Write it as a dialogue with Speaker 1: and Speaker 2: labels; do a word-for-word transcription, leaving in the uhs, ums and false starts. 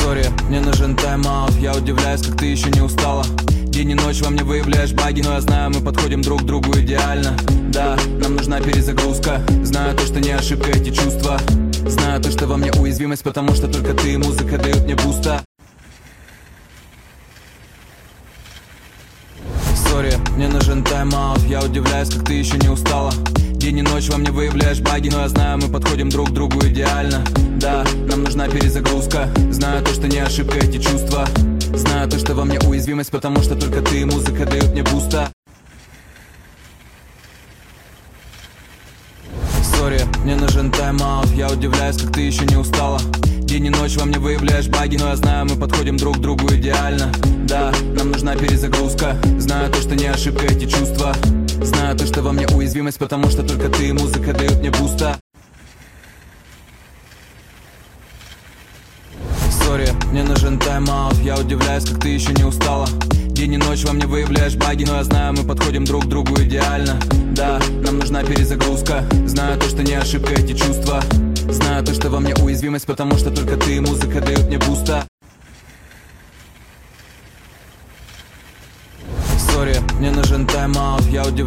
Speaker 1: Сори, мне нужен тайм-аут. Я удивляюсь, как ты еще не устала. День и ночь во мне выявляешь баги, но я знаю, мы подходим друг к другу идеально. Да, нам нужна перезагрузка. Знаю то, что не ошибка эти чувства. Знаю то, что во мне уязвимость, потому что только ты и музыка дают мне буста. Сори, мне нужен тайм-аут. Я удивляюсь, как ты еще не устала. День и ночь во мне выявляешь баги, но я знаю, мы подходим друг к другу идеально. Да, нам нужна перезагрузка. Знаю то, что не ошибка эти чувства. Знаю то, что во мне уязвимость, потому что только ты и музыка дают мне буста. Сори, мне нужен тайм-аут. Я удивляюсь, как ты еще не устала. День и ночь во мне выявляешь баги, но я знаю, мы подходим друг к другу идеально. Да, нам нужна перезагрузка. Знаю то, что не ошибка эти чувства. Знаю то, что во мне уязвимость, потому что только ты и музыка дают мне буста. Сори, мне нужен тайм-аут. Я удивляюсь, как ты еще не устала. День и ночь во мне выявляешь баги, но я знаю, мы подходим друг к другу идеально. Да, нам нужна перезагрузка. Знаю то, что не ошибка эти чувства. Знаю то, что во мне уязвимость, потому что только ты и музыка дают мне буста. Сори, мне нужен тайм-аут. Я удивляюсь.